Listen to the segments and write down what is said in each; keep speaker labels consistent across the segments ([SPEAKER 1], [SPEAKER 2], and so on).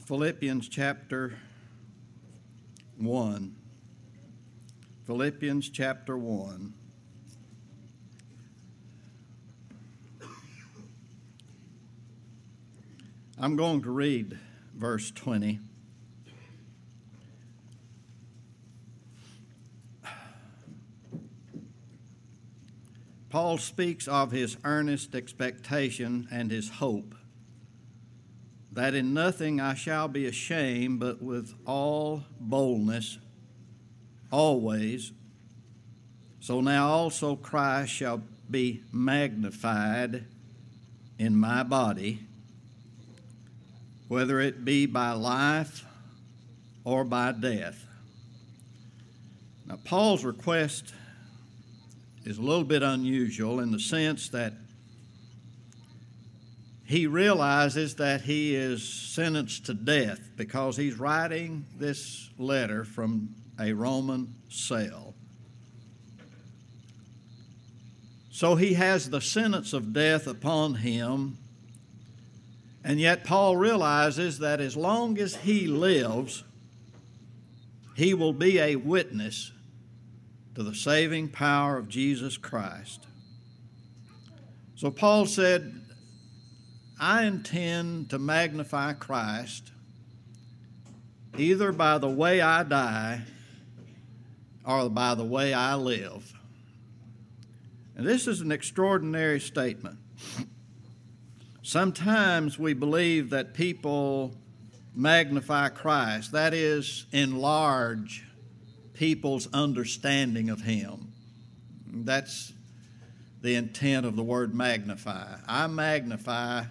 [SPEAKER 1] Philippians chapter 1. Philippians chapter 1. I'm going to read verse 20. Paul speaks of his earnest expectation and his hope, that in nothing I shall be ashamed, but with all boldness, always. So now also Christ shall be magnified in my body, whether it be by life or by death. Now, Paul's request is a little bit unusual in the sense that he realizes that he is sentenced to death because he's writing this letter from a Roman cell. So he has the sentence of death upon him, and yet Paul realizes that as long as he lives, he will be a witness to the saving power of Jesus Christ. So Paul said, I intend to magnify Christ either by the way I die or by the way I live. And this is an extraordinary statement. Sometimes we believe that people magnify Christ, that is, enlarge people's understanding of Him. That's the intent of the word magnify. I magnify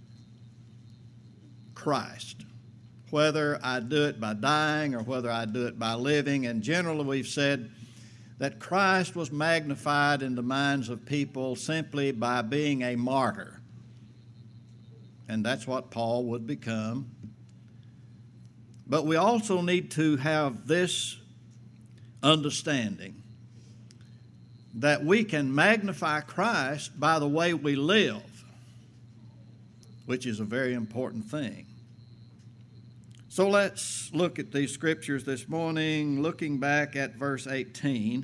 [SPEAKER 1] Christ, whether I do it by dying or whether I do it by living. And generally we've said that Christ was magnified in the minds of people simply by being a martyr. And that's what Paul would become. But we also need to have this understanding that we can magnify Christ by the way we live, which is a very important thing. So let's look at these scriptures this morning, looking back at verse 18.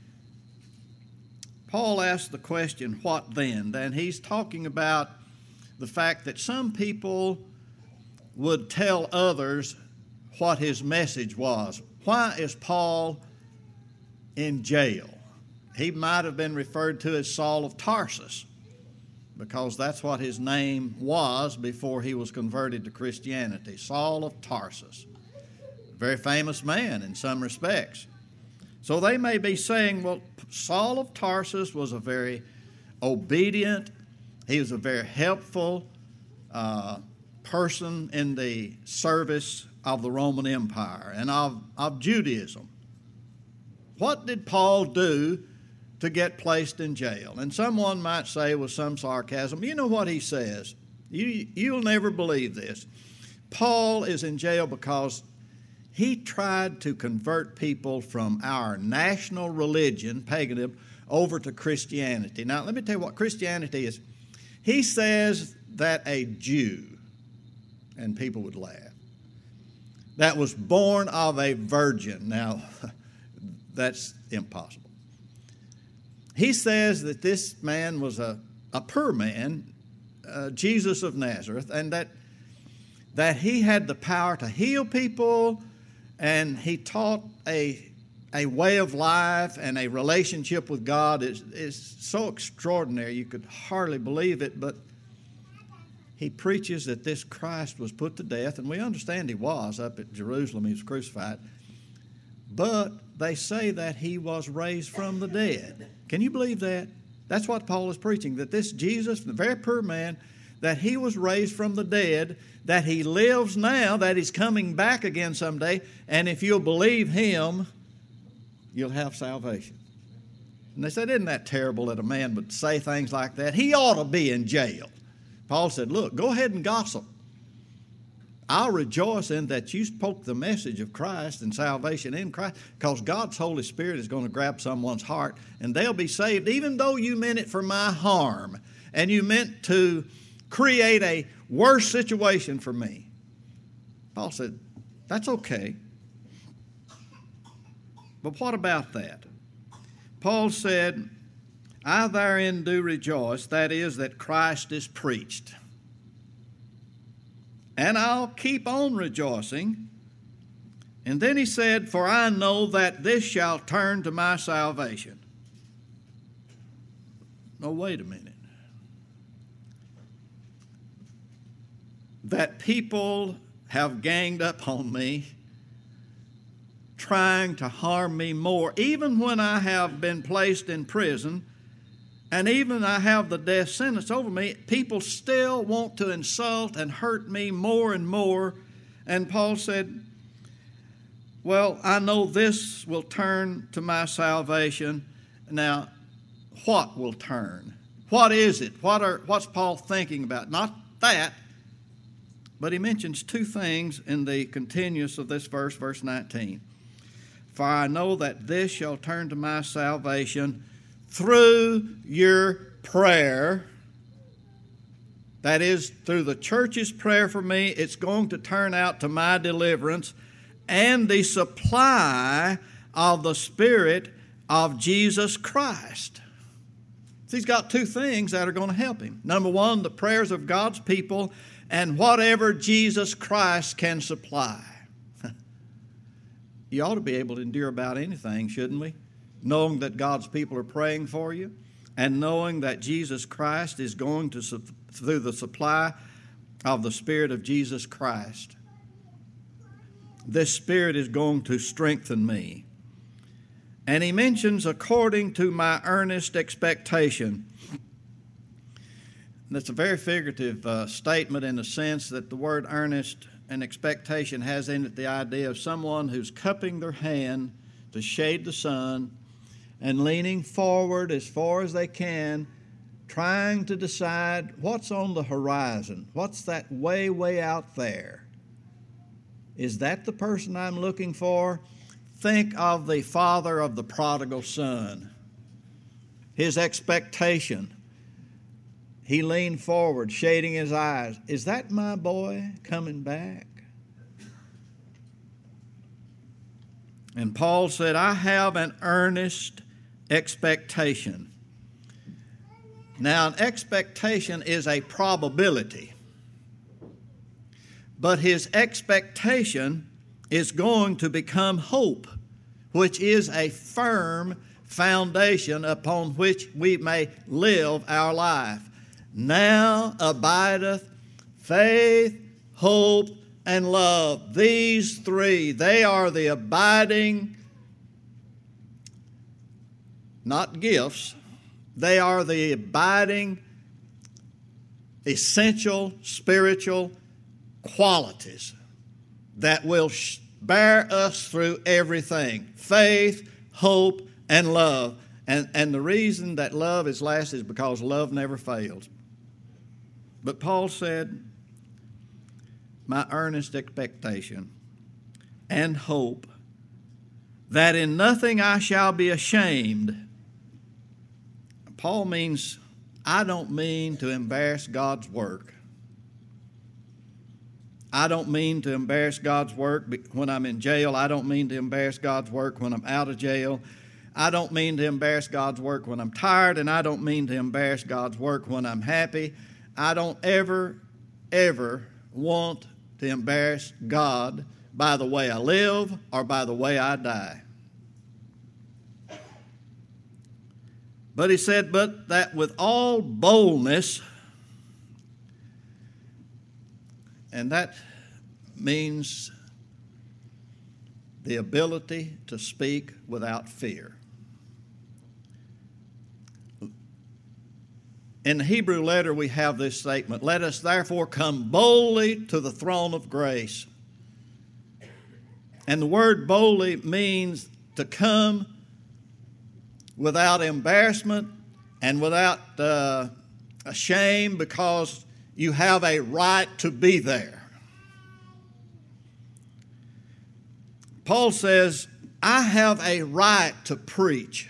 [SPEAKER 1] Paul asked the question, what then? And he's talking about the fact that some people would tell others what his message was. Why is Paul in jail? He might have been referred to as Saul of Tarsus, because that's what his name was before he was converted to Christianity. Saul of Tarsus. A very famous man in some respects. So they may be saying, well, Saul of Tarsus was a very obedient, he was a very helpful person in the service of the Roman Empire and of Judaism. What did Paul do to get placed in jail? And someone might say with some sarcasm, you know what he says? You'll never believe this. Paul is in jail because he tried to convert people from our national religion, paganism, over to Christianity. Now, let me tell you what Christianity is. He says that a Jew, and people would laugh, that was born of a virgin. Now, that's impossible. He says that this man was a poor man, Jesus of Nazareth, and that he had the power to heal people, and he taught a way of life and a relationship with God is so extraordinary you could hardly believe it. But he preaches that this Christ was put to death, and we understand he was up at Jerusalem. He was crucified. But they say that he was raised from the dead. Can you believe that? That's what Paul is preaching, that this Jesus, the very poor man, that he was raised from the dead, that he lives now, that he's coming back again someday, and if you'll believe him, you'll have salvation. And they said, isn't that terrible that a man would say things like that? He ought to be in jail. Paul said, look, go ahead and gossip. I'll rejoice in that you spoke the message of Christ and salvation in Christ, because God's Holy Spirit is going to grab someone's heart and they'll be saved, even though you meant it for my harm and you meant to create a worse situation for me. Paul said, that's okay. But what about that? Paul said, I therein do rejoice, that is, that Christ is preached. And I'll keep on rejoicing. And then he said, for I know that this shall turn to my salvation. No, wait a minute. That people have ganged up on me, trying to harm me more, even when I have been placed in prison, and even I have the death sentence over me, people still want to insult and hurt me more and more. And Paul said, well, I know this will turn to my salvation. Now, what will turn? What is it? What's Paul thinking about? Not that, but he mentions two things in the continuance of this verse, verse 19. For I know that this shall turn to my salvation through your prayer. That is, through the church's prayer for me, it's going to turn out to my deliverance and the supply of the Spirit of Jesus Christ. So he's got two things that are going to help him. Number one, the prayers of God's people and whatever Jesus Christ can supply. You ought to be able to endure about anything, shouldn't we? Knowing that God's people are praying for you and knowing that Jesus Christ is going to, through the supply of the Spirit of Jesus Christ, this Spirit is going to strengthen me. And he mentions, according to my earnest expectation. That's a very figurative statement in the sense that the word earnest and expectation has in it the idea of someone who's cupping their hand to shade the sun and leaning forward as far as they can, trying to decide what's on the horizon. What's that way, way out there? Is that the person I'm looking for? Think of the father of the prodigal son. His expectation. He leaned forward, shading his eyes. Is that my boy coming back? And Paul said, I have an earnest expectation. Now, an expectation is a probability. But his expectation is going to become hope, which is a firm foundation upon which we may live our life. Now abideth faith, hope, and love. These three, they are the abiding, not gifts, they are the abiding, essential spiritual qualities that will bear us through everything. Faith, hope, and love. And the reason that love is last is because love never fails. But Paul said, my earnest expectation and hope that in nothing I shall be ashamed. Paul means, I don't mean to embarrass God's work. I don't mean to embarrass God's work when I'm in jail. I don't mean to embarrass God's work when I'm out of jail. I don't mean to embarrass God's work when I'm tired, and I don't mean to embarrass God's work when I'm happy. I don't ever want to embarrass God by the way I live or by the way I die. But he said, but that with all boldness, and that means the ability to speak without fear. In the Hebrew letter, we have this statement, let us therefore come boldly to the throne of grace. And the word boldly means to come without embarrassment and without shame, because you have a right to be there. Paul says, I have a right to preach.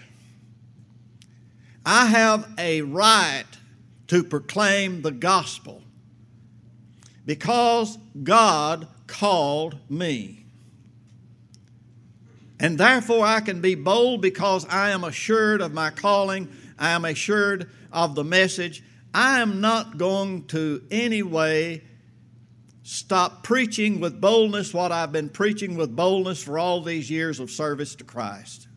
[SPEAKER 1] I have a right to proclaim the gospel because God called me. And therefore I can be bold because I am assured of my calling. I am assured of the message. I am not going to any way stop preaching with boldness what I've been preaching with boldness for all these years of service to Christ.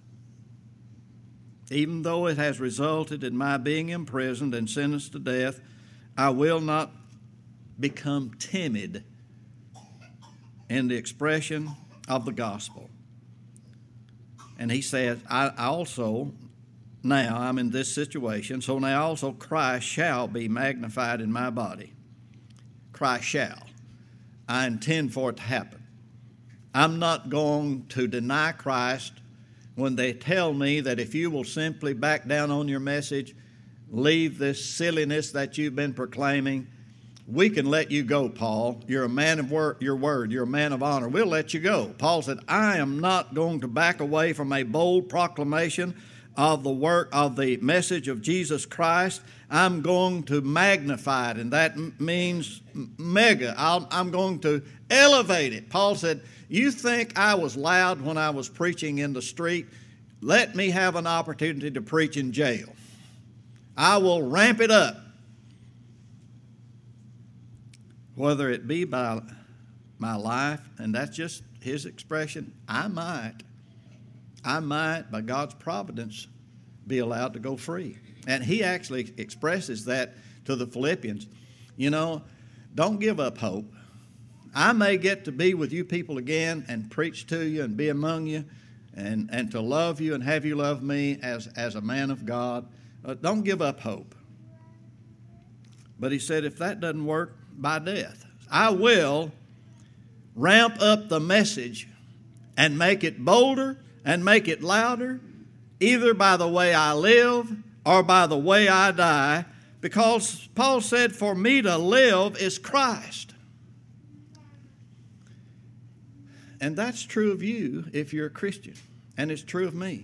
[SPEAKER 1] Even though it has resulted in my being imprisoned and sentenced to death, I will not become timid in the expression of the gospel. And he said, I also, now I'm in this situation, so now also Christ shall be magnified in my body. Christ shall. I intend for it to happen. I'm not going to deny Christ when they tell me that if you will simply back down on your message, leave this silliness that you've been proclaiming, we can let you go, Paul. You're a man of your word. You're a man of honor. We'll let you go. Paul said, I am not going to back away from a bold proclamation of the work of the message of Jesus Christ. I'm going to magnify it, and that means mega. I'm going to elevate it. Paul said, you think I was loud when I was preaching in the street? Let me have an opportunity to preach in jail. I will ramp it up. Whether it be by my life, and that's just his expression, I might, by God's providence, be allowed to go free. And he actually expresses that to the Philippians. You know, don't give up hope. I may get to be with you people again and preach to you and be among you and to love you and have you love me as a man of God. Don't give up hope. But he said, if that doesn't work, by death, I will ramp up the message and make it bolder and make it louder, either by the way I live or by the way I die, because Paul said, for me to live is Christ. And that's true of you if you're a Christian, and it's true of me.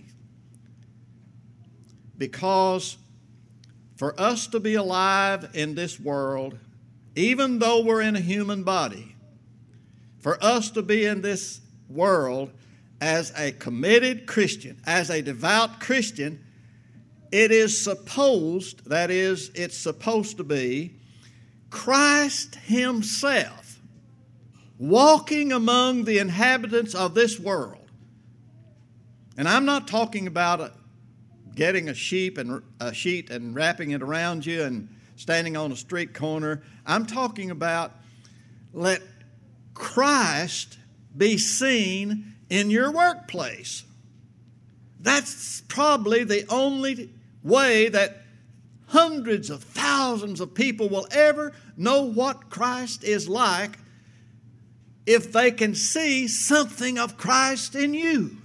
[SPEAKER 1] Because for us to be alive in this world, even though we're in a human body, for us to be in this world as a committed Christian, as a devout Christian, it is supposed, that is, it's supposed to be Christ himself walking among the inhabitants of this world. And I'm not talking about getting a sheet and wrapping it around you and standing on a street corner. I'm talking about let Christ be seen in your workplace. That's probably the only way that hundreds of thousands of people will ever know what Christ is like, if they can see something of Christ in you.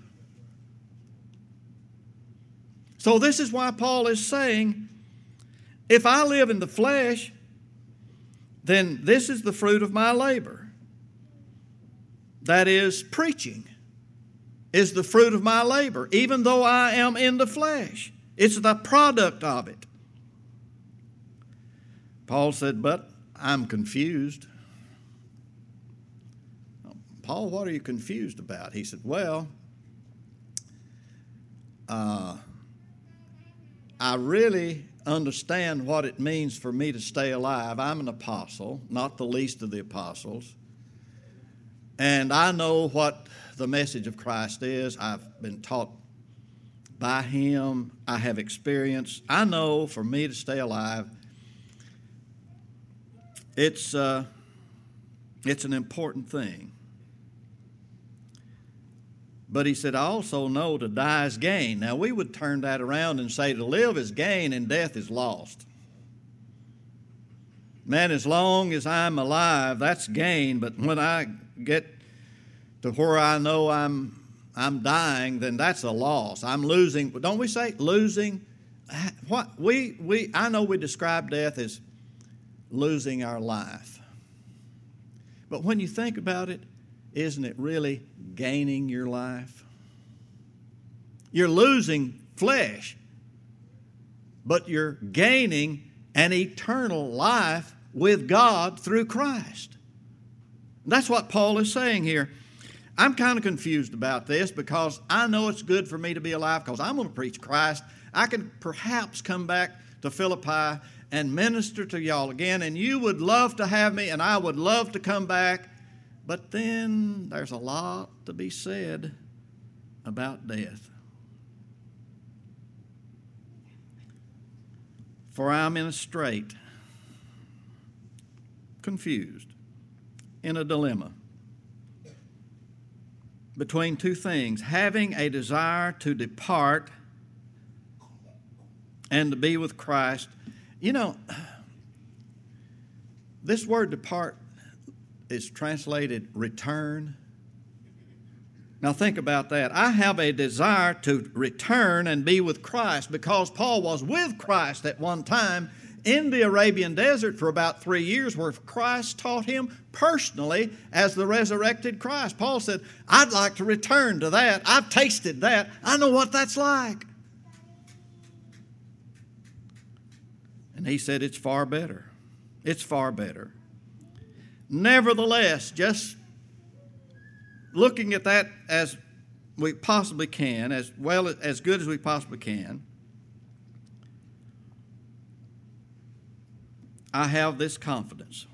[SPEAKER 1] So this is why Paul is saying, if I live in the flesh, then this is the fruit of my labor. That is, preaching is the fruit of my labor, even though I am in the flesh. It's the product of it. Paul said, but I'm confused. Paul, what are you confused about? He said, well, I really understand what it means for me to stay alive. I'm an apostle, not the least of the apostles. And I know what the message of Christ is. I've been taught by him. I have experience. I know for me to stay alive, it's an important thing. But he said, I also know to die is gain. Now, we would turn that around and say to live is gain and death is lost. Man, as long as I'm alive, that's gain. But when I get to where I know I'm dying, then that's a loss. I'm losing. Don't we say losing? What I know we describe death as losing our life. But when you think about it, isn't it really gaining your life? You're losing flesh, but you're gaining an eternal life with God through Christ. That's what Paul is saying here. I'm kind of confused about this because I know it's good for me to be alive because I'm going to preach Christ. I could perhaps come back to Philippi and minister to y'all again, and you would love to have me, and I would love to come back. But then there's a lot to be said about death. For I'm in a strait, confused, in a dilemma between two things, having a desire to depart and to be with Christ. You know, this word depart is translated return. Now think about that. I have a desire to return and be with Christ because Paul was with Christ at one time in the Arabian desert for about 3 years where Christ taught him personally as the resurrected Christ. Paul said, I'd like to return to that. I've tasted that. I know what that's like. And he said, it's far better. It's far better. Nevertheless, just looking at that as we possibly can, as well as good as we possibly can, I have this confidence.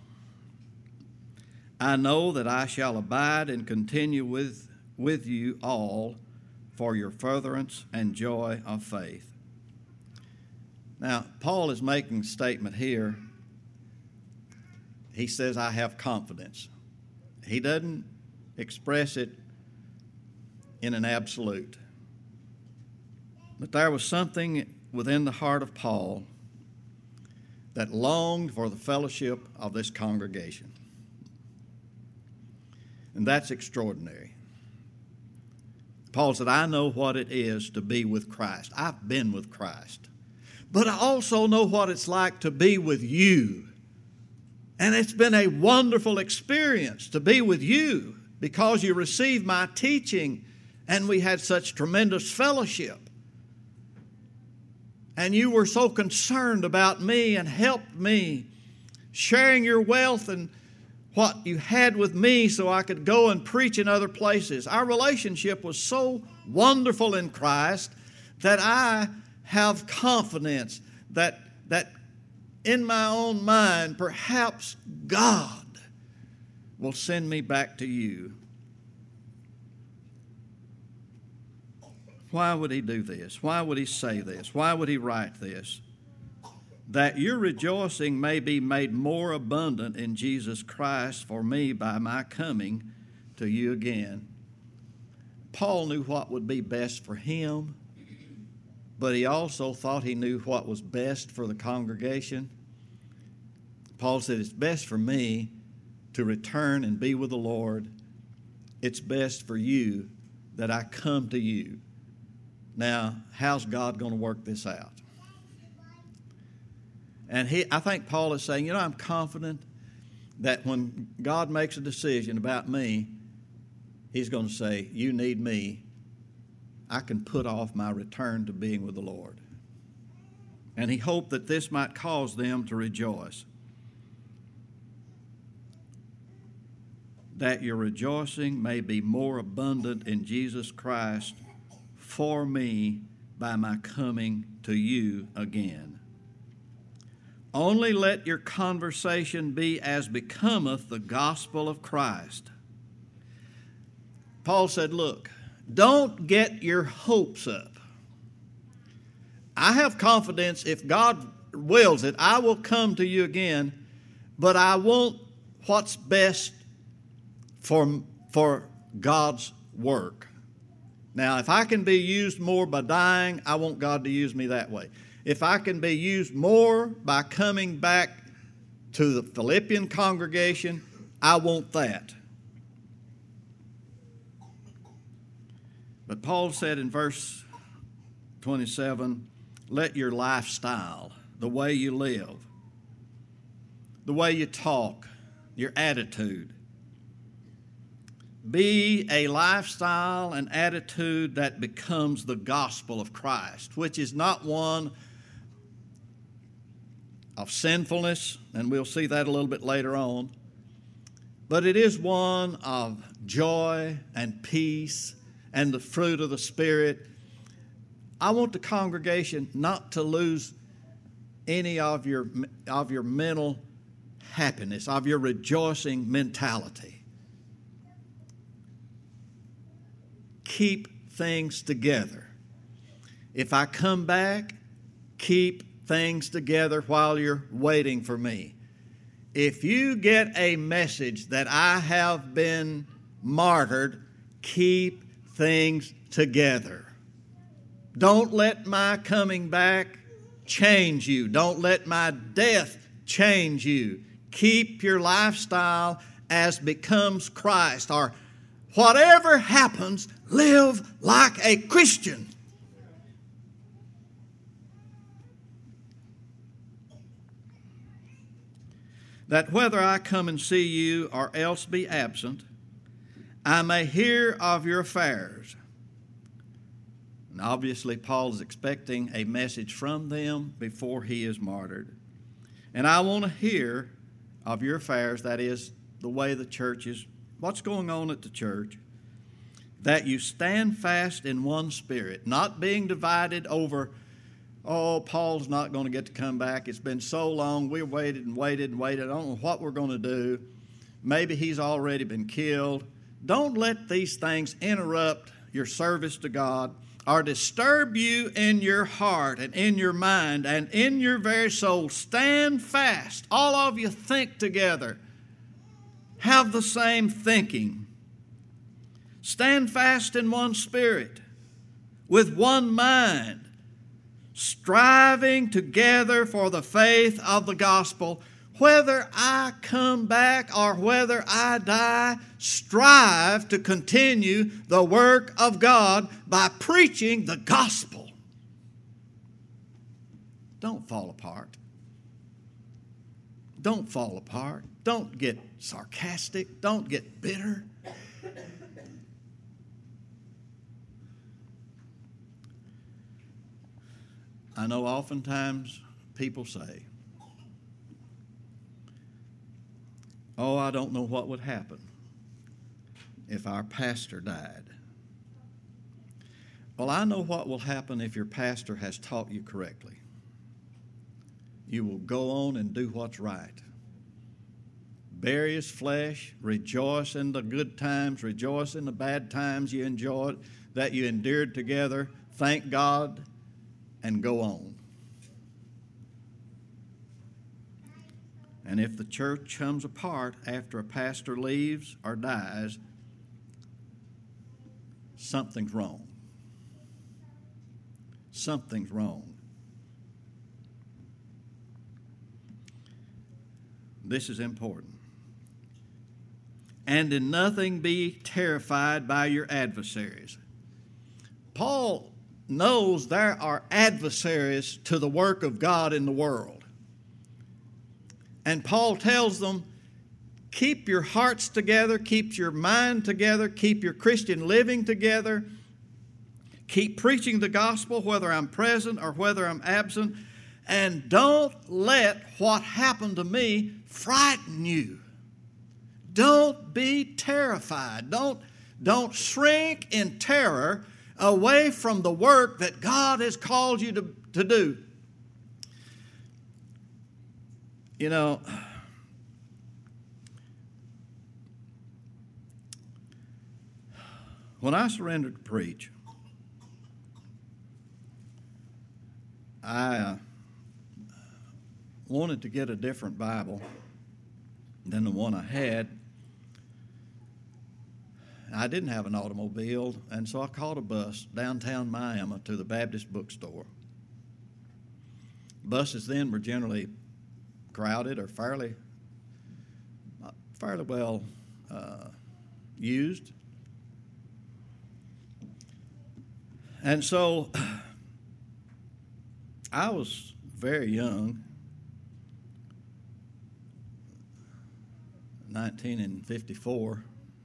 [SPEAKER 1] I know that I shall abide and continue with you all for your furtherance and joy of faith. Now, Paul is making a statement here. He says, I have confidence. He doesn't express it in an absolute. But there was something within the heart of Paul that longed for the fellowship of this congregation. And that's extraordinary. Paul said, I know what it is to be with Christ. I've been with Christ. But I also know what it's like to be with you. And it's been a wonderful experience to be with you because you received my teaching and we had such tremendous fellowship. And you were so concerned about me and helped me, sharing your wealth and what you had with me so I could go and preach in other places. Our relationship was so wonderful in Christ that I have confidence that in my own mind, perhaps God will send me back to you. Why would he do this? Why would he say this? Why would he write this? That your rejoicing may be made more abundant in Jesus Christ for me by my coming to you again. Paul knew what would be best for him, but he also thought he knew what was best for the congregation. Paul said, it's best for me to return and be with the Lord. It's best for you that I come to you. Now, how's God going to work this out? And I think Paul is saying, I'm confident that when God makes a decision about me, he's going to say, you need me. I can put off my return to being with the Lord. And he hoped that this might cause them to rejoice. That your rejoicing may be more abundant in Jesus Christ for me by my coming to you again. Only let your conversation be as becometh the gospel of Christ. Paul said, look, don't get your hopes up. I have confidence if God wills it, I will come to you again, but I want what's best for God's work. Now, if I can be used more by dying, I want God to use me that way. If I can be used more by coming back to the Philippian congregation, I want that. But Paul said in verse 27, let your lifestyle, the way you live, the way you talk, your attitude, be a lifestyle and attitude that becomes the gospel of Christ, which is not one of sinfulness, and we'll see that a little bit later on, but it is one of joy and peace and the fruit of the Spirit. I want the congregation not to lose any of your mental happiness, of your rejoicing mentality. Keep things together. If I come back, keep things together while you're waiting for me. If you get a message that I have been martyred, keep things together. Don't let my coming back change you. Don't let my death change you. Keep your lifestyle as becomes Christ, or whatever happens, live like a Christian. That whether I come and see you or else be absent, I may hear of your affairs. And obviously, Paul is expecting a message from them before he is martyred. And I want to hear of your affairs, that is, the way the church is, what's going on at the church, that you stand fast in one spirit, not being divided over, oh, Paul's not going to get to come back. It's been so long. We waited and waited and waited. I don't know what we're going to do. Maybe he's already been killed. Don't let these things interrupt your service to God or disturb you in your heart and in your mind and in your very soul. Stand fast. All of you think together. Have the same thinking. Stand fast in one spirit, with one mind, striving together for the faith of the gospel. Whether I come back or whether I die, strive to continue the work of God by preaching the gospel. Don't fall apart. Don't fall apart. Don't get sarcastic. Don't get bitter. I know oftentimes people say, oh, I don't know what would happen if our pastor died. Well, I know what will happen if your pastor has taught you correctly. You will go on and do what's right. Bury his flesh, rejoice in the good times, rejoice in the bad times you enjoyed, that you endured together. Thank God and go on. And if the church comes apart after a pastor leaves or dies, something's wrong. Something's wrong. This is important. And in nothing be terrified by your adversaries. Paul knows there are adversaries to the work of God in the world. And Paul tells them, keep your hearts together, keep your mind together, keep your Christian living together, keep preaching the gospel whether I'm present or whether I'm absent, and don't let what happened to me frighten you. Don't be terrified. Don't shrink in terror away from the work that God has called you to do. You know, when I surrendered to preach, I wanted to get a different Bible than the one I had. I didn't have an automobile, and so I caught a bus downtown Miami to the Baptist bookstore. Buses then were generally crowded or fairly well used. And so I was very young, 1954,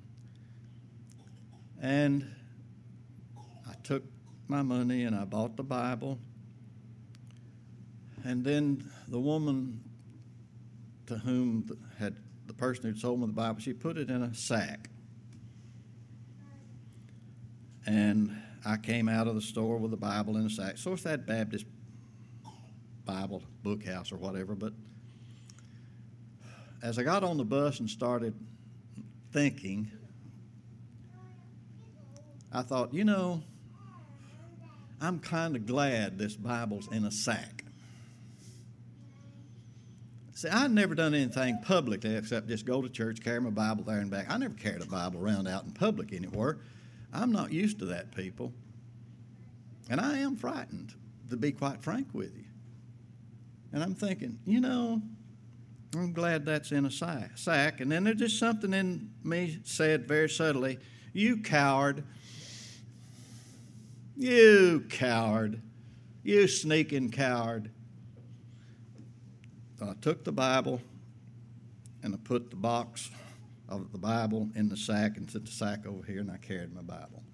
[SPEAKER 1] and I took my money and I bought the Bible. And then the woman to whom had the person who sold me the Bible, she put it in a sack. And I came out of the store with the Bible in a sack. So it's that Baptist Bible book house or whatever. But as I got on the bus and started thinking, I thought, you know, I'm kind of glad this Bible's in a sack. See, I'd never done anything publicly except just go to church, carry my Bible there and back. I never carried a Bible around out in public anywhere. I'm not used to that, people. And I am frightened, to be quite frank with you. And I'm thinking, you know, I'm glad that's in a sack. And then there's just something in me said very subtly, you coward. You coward. You sneaking coward. So I took the Bible and I put the box of the Bible in the sack and set the sack over here, and I carried my Bible.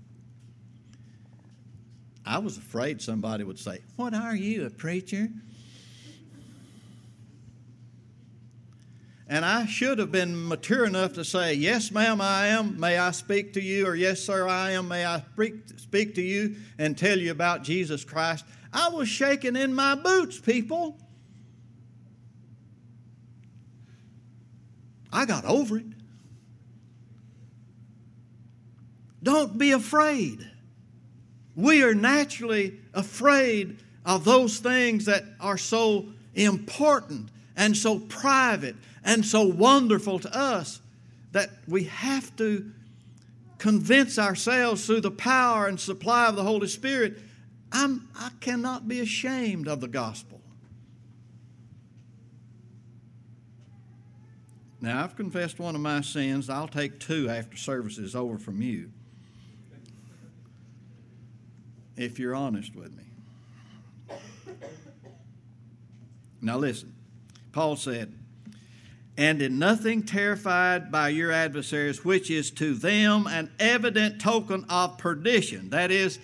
[SPEAKER 1] I was afraid somebody would say, "What are you, a preacher?" And I should have been mature enough to say, "Yes, ma'am, I am. May I speak to you?" Or, "Yes, sir, I am. May I speak to you and tell you about Jesus Christ?" I was shaking in my boots, people. I got over it. Don't be afraid. We are naturally afraid of those things that are so important and so private and so wonderful to us that we have to convince ourselves through the power and supply of the Holy Spirit. I cannot be ashamed of the gospel. Now, I've confessed one of my sins. I'll take 2 after service is over from you, if you're honest with me. Now listen, Paul said, "And in nothing terrified by your adversaries, which is to them an evident token of perdition." That is,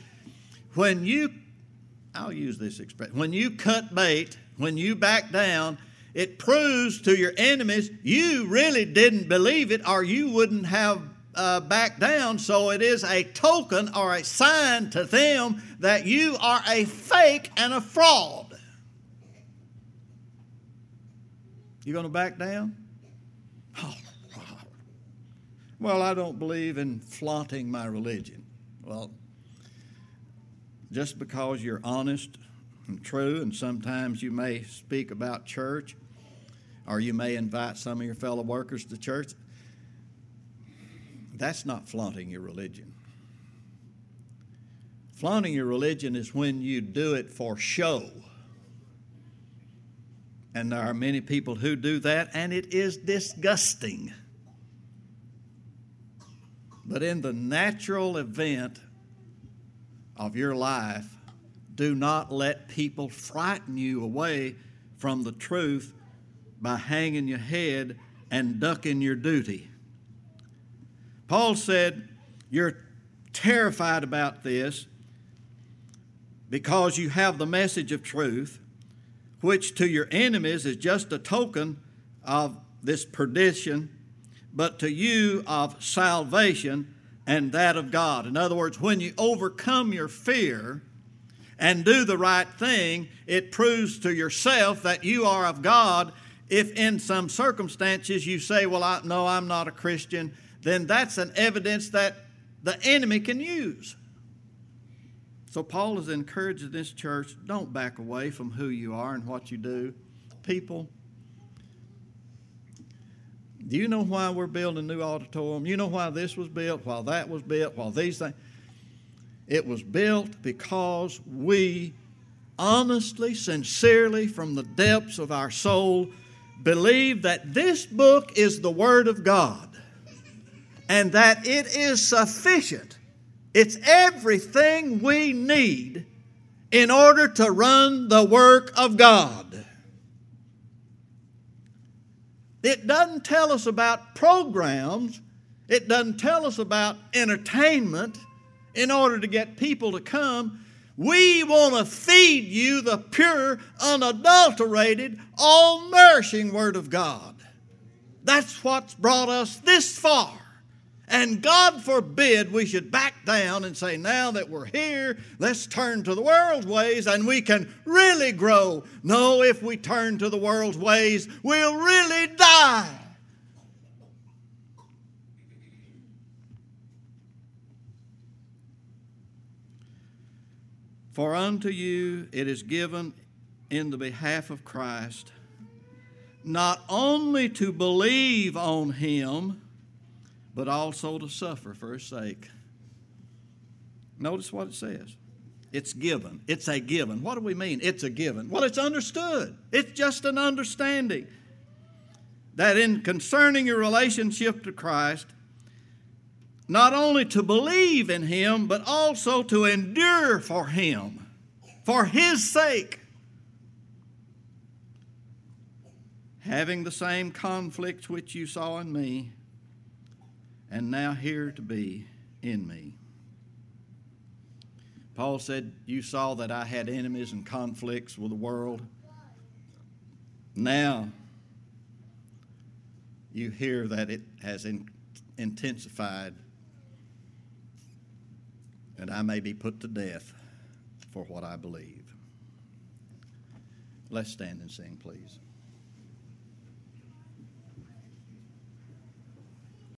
[SPEAKER 1] I'll use this expression, when you cut bait, when you back down, it proves to your enemies you really didn't believe it, or you wouldn't have backed down. So it is a token or a sign to them that you are a fake and a fraud. You going to back down? Oh, well, I don't believe in flaunting my religion. Well, just because you're honest and true, and sometimes you may speak about church, or you may invite some of your fellow workers to church, that's not flaunting your religion. Flaunting your religion is when you do it for show. And there are many people who do that, and it is disgusting. But in the natural event of your life, do not let people frighten you away from the truth by hanging your head and ducking your duty. Paul said, you're terrified about this because you have the message of truth, which to your enemies is just a token of this perdition, but to you of salvation and that of God. In other words, when you overcome your fear and do the right thing, it proves to yourself that you are of God. If in some circumstances you say, well, I'm not a Christian, then that's an evidence that the enemy can use. So Paul is encouraging this church, don't back away from who you are and what you do. People, do you know why we're building a new auditorium? You know why this was built, why that was built, why these things? It was built because we honestly, sincerely, from the depths of our soul, believe that this book is the Word of God and that it is sufficient. It's everything we need in order to run the work of God. It doesn't tell us about programs. It doesn't tell us about entertainment in order to get people to come. We want to feed you the pure, unadulterated, all-nourishing Word of God. That's what's brought us this far. And God forbid we should back down and say, now that we're here, let's turn to the world's ways and we can really grow. No, if we turn to the world's ways, we'll really die. For unto you it is given in the behalf of Christ, not only to believe on him, but also to suffer for his sake. Notice what it says. It's given. It's a given. What do we mean? It's a given. Well, it's understood. It's just an understanding that in concerning your relationship to Christ, not only to believe in him, but also to endure for him, for his sake. Having the same conflicts which you saw in me, and now here to be in me. Paul said, you saw that I had enemies and conflicts with the world. Now you hear that it has intensified, and I may be put to death for what I believe. Let's stand and sing, please.